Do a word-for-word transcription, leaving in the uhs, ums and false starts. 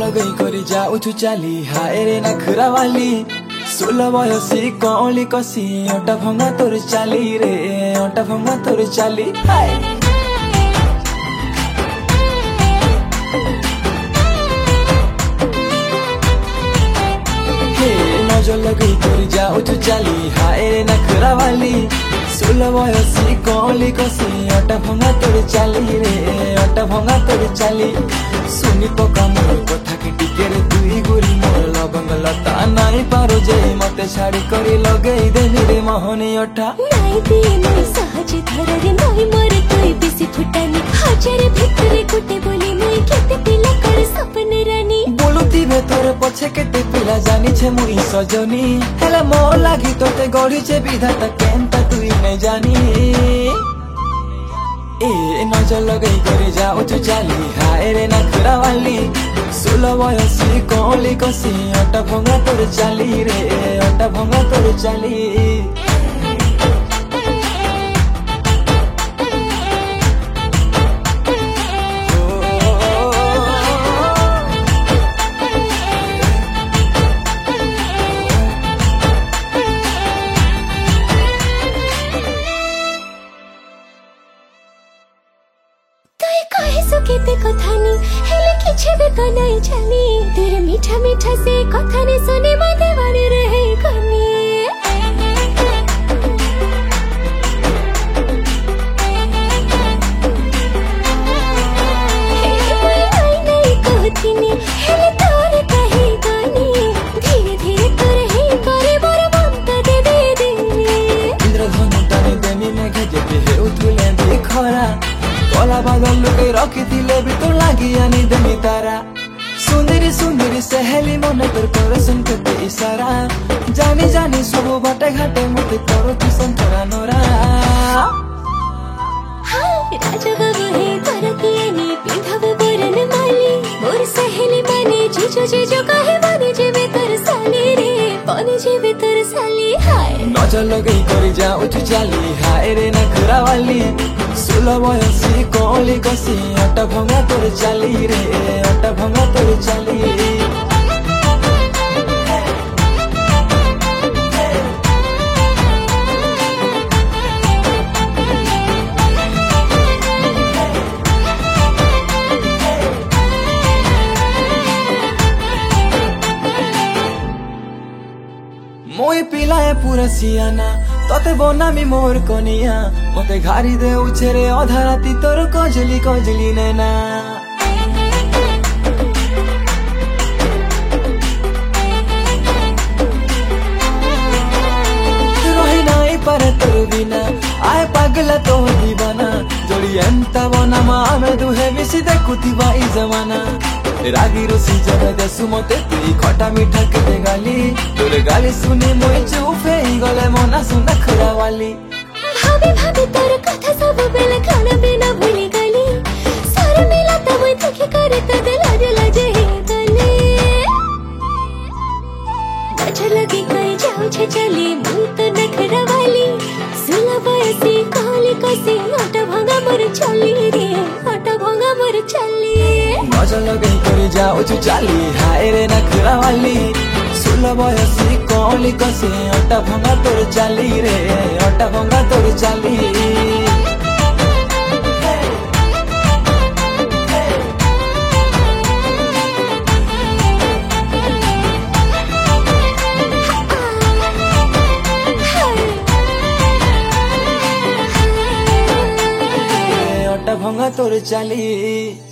लगई करी जाऊछु चाली हाय रे नखरा वाली सोलह बयसी कौली कसी अटा भंगा तोर चाली रे अटा भंगा तोर चाली हाय नजर लगई करी जाऊछु चाली हाय रे नखरा वाली सोलह बयसी कौली कसी अटा भंगा तोर चाली रे अटा भंगा तोर चाली सुनी पका मोर कथा के टिके रे दुई गोरी मोर लबंग लता नाई पारो जे मते छाड़ी करी लगई देनी रे मोहनी अठा नाई दिए मोर सहज धर रे मोहि मोर तोई बिसी फुटानी हजार भितरे गुटे बोली मोई केते पिला कर सपने रानी बोलुती भे तोर पछे केते पिला जानी छे मुई सजनी हेला मो लागी तोते गड़ी छे विधाता केनता तुई नै जानी ए नजर लगई करे जाऊछु चाली हाय रे नखरा वाली सोलह बयसी कौली कसी अटा भंगा तोर चाली रे अटा भंगा तोर चाली केते कथानी हेले किछे भी तो नहीं जानी तेरे मीठा मीठा से कथा ने सुने मते बने रहे कनी नहीं नहीं कहती ने हेले तोरे कहे गानी धीरे धीरे तोरे ही करे मोर मन तो दे दे दे इंद्रधनु ताने देमी में गजबे हे उठुले दिखरा तोला बादल लुके रखी थिले भी तो लागी आनी देनी तारा सुंदरी सुंदरी सहेली मन तोर कर सुन के इशारा जानी जानी सब बाटे घाटे मते करो तू संतरा नोरा हां राजा बाबू हे कर किए नी पिंधब बरन माली मोर सहेली माने जीजो जीजो कहे माने जेबे तोर साली रे बने जेबे तोर साली हाय नजर लगई करी जाऊछु चाली हाय रे नखरा वाली सोलह बयसी कौली कसी अटा भंगा तोर चाली रे अटा भंगा तोर चाली मोई पिलाए पूरा सियाना तते बनामी मोर कनिया मते घारी दे उछेरे अधा राती तोर कजली कजली नैना रही नाई पारे तोर बिना आए पागला तो दीवाना जोड़ी एंता बना मामे दुहे मिसी देखुती बाई जमाना रागी रोसी जब देसु मते तुई खटा मीठा के गाली तोरे गाली सुनी मोई चुप ही गले मना सुन नखरा वाली भाभी भाभी तोर कथा सब बेले खाना बिना भूली गली सारे मिला तब देखि करे त लाज लाजे हे गले नजर लगी कई जाऊ छे चली मुई तो नखरा वाली सोलह बयसी कौली कसी अटा भंगा मोर चली रे अटा भंगा मोर चली नजर लगई करी जाऊछु चाली हाय रे नखरा वाली सोलह बयसी कौली कसी अटा भंगा तोर चाली रे अटा भंगा तोर चाली अटा भंगा तोर चाली।